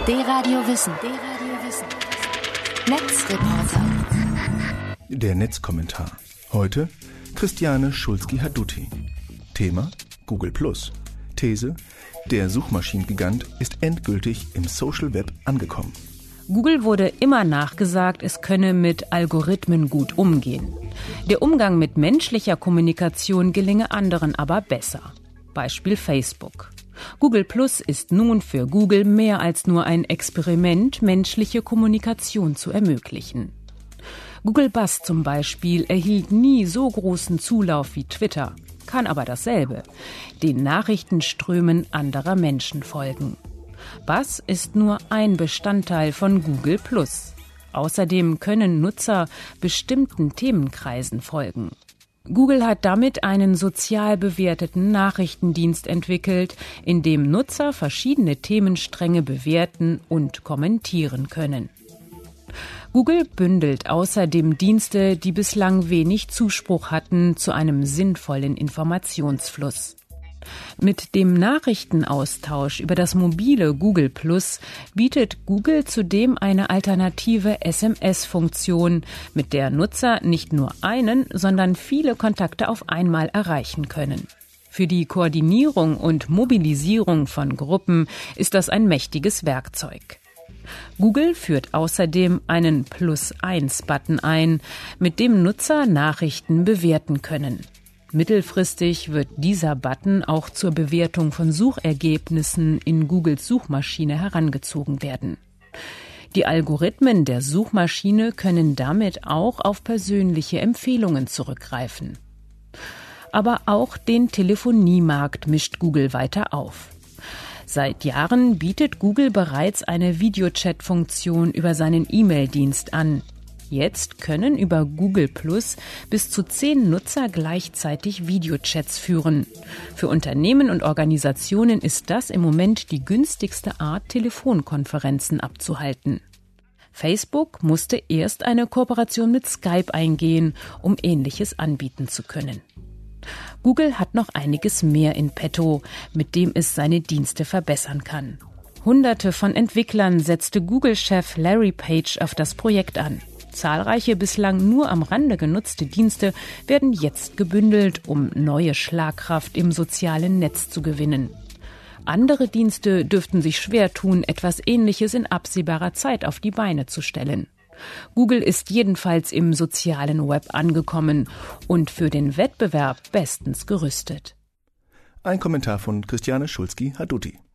D-Radio Wissen. Netzreporter. Der Netzkommentar. Heute Christiane Schulzki-Haduti. Thema Google+. These: Der Suchmaschinengigant ist endgültig im Social Web angekommen. Google wurde immer nachgesagt, es könne mit Algorithmen gut umgehen. Der Umgang mit menschlicher Kommunikation gelinge anderen aber besser. Beispiel Facebook. Google Plus ist nun für Google mehr als nur ein Experiment, menschliche Kommunikation zu ermöglichen. Google Buzz zum Beispiel erhielt nie so großen Zulauf wie Twitter, kann aber dasselbe: den Nachrichtenströmen anderer Menschen folgen. Buzz ist nur ein Bestandteil von Google Plus. Außerdem können Nutzer bestimmten Themenkreisen folgen. Google hat damit einen sozial bewerteten Nachrichtendienst entwickelt, in dem Nutzer verschiedene Themenstränge bewerten und kommentieren können. Google bündelt außerdem Dienste, die bislang wenig Zuspruch hatten, zu einem sinnvollen Informationsfluss. Mit dem Nachrichtenaustausch über das mobile Google Plus bietet Google zudem eine alternative SMS-Funktion, mit der Nutzer nicht nur einen, sondern viele Kontakte auf einmal erreichen können. Für die Koordinierung und Mobilisierung von Gruppen ist das ein mächtiges Werkzeug. Google führt außerdem einen +1-Button ein, mit dem Nutzer Nachrichten bewerten können. Mittelfristig wird dieser Button auch zur Bewertung von Suchergebnissen in Googles Suchmaschine herangezogen werden. Die Algorithmen der Suchmaschine können damit auch auf persönliche Empfehlungen zurückgreifen. Aber auch den Telefoniemarkt mischt Google weiter auf. Seit Jahren bietet Google bereits eine Videochat-Funktion über seinen E-Mail-Dienst an. Jetzt können über Google Plus bis zu 10 Nutzer gleichzeitig Videochats führen. Für Unternehmen und Organisationen ist das im Moment die günstigste Art, Telefonkonferenzen abzuhalten. Facebook musste erst eine Kooperation mit Skype eingehen, um Ähnliches anbieten zu können. Google hat noch einiges mehr in petto, mit dem es seine Dienste verbessern kann. Hunderte von Entwicklern setzte Google-Chef Larry Page auf das Projekt an. Zahlreiche bislang nur am Rande genutzte Dienste werden jetzt gebündelt, um neue Schlagkraft im sozialen Netz zu gewinnen. Andere Dienste dürften sich schwer tun, etwas Ähnliches in absehbarer Zeit auf die Beine zu stellen. Google ist jedenfalls im sozialen Web angekommen und für den Wettbewerb bestens gerüstet. Ein Kommentar von Christiane Schulzki-Haduti.